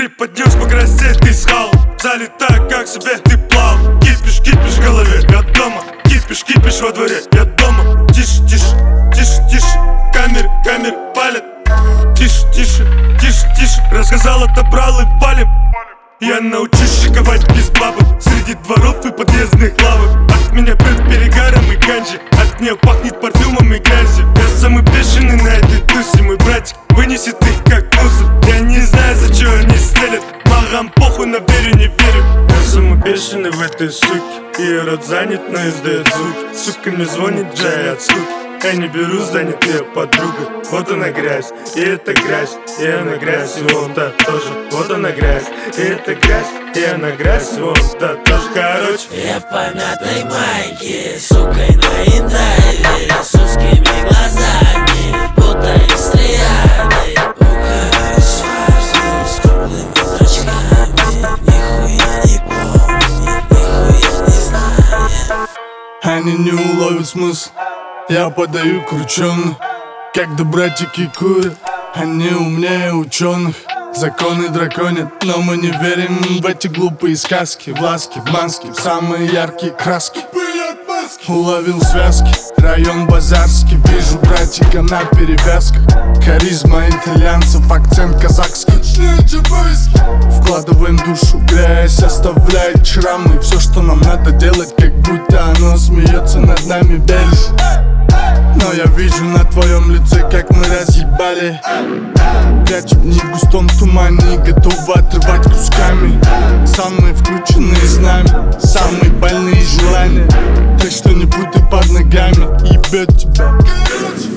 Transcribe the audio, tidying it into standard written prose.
Приподнес по красоте, ты схал. Залетай, как себе ты плал. Кипиш, кипиш в голове, я дома. Кипиш, кипиш во дворе, я дома. Тише, тише, тише, тише. Камеры палят. Тише, тише, тише, тише. Рассказал, отобрал и валим. Я научусь шиковать без бабы среди дворов и подъездных лавок. От меня прет перегаром и ганджи. От нее пахнет парфюмом и грязью. Я самый бешеный на этой тусе. Мой братик вынесет их как мусор. Я не знаю, за что они стелят. Магам похуй, на верю, не верю. Я самый бешеный в этой суке. Ее рот занят, но издает звуки. Сука мне звонит, Джай от скуки. Я не беру, занят ее подруга. Вот она грязь, и это грязь, и она грязь, и вон та тоже. Вот она грязь, и это грязь, и она грязь, и вон та тоже. Короче, я в помятой майке, сукой на интайве, с узкими глазами, будто из триады. Пугаюсь фразы с круглыми зрачками. Нихуя не помню, нихуя не знаю. Они не уловят смысл. Я подаю крученых, когда братики курят. Они умнее ученых. Законы драконят, но мы не верим в эти глупые сказки. В ласки, в маске, в самые яркие краски. Уловил связки, район базарский. Вижу братика на перевязках. Харизма итальянцев, акцент казахский. Вкладываем душу, грязь оставляет шрамы. Все, что нам надо делать, как будто оно смеется над нами, белишь. Но я вижу на твоем лице, как мы разъебали. Прячем в них густом тумане, готовы отрывать кусками. Самые включенные с нами, самые больные желания. Так что не путай под ногами, ебет тебя.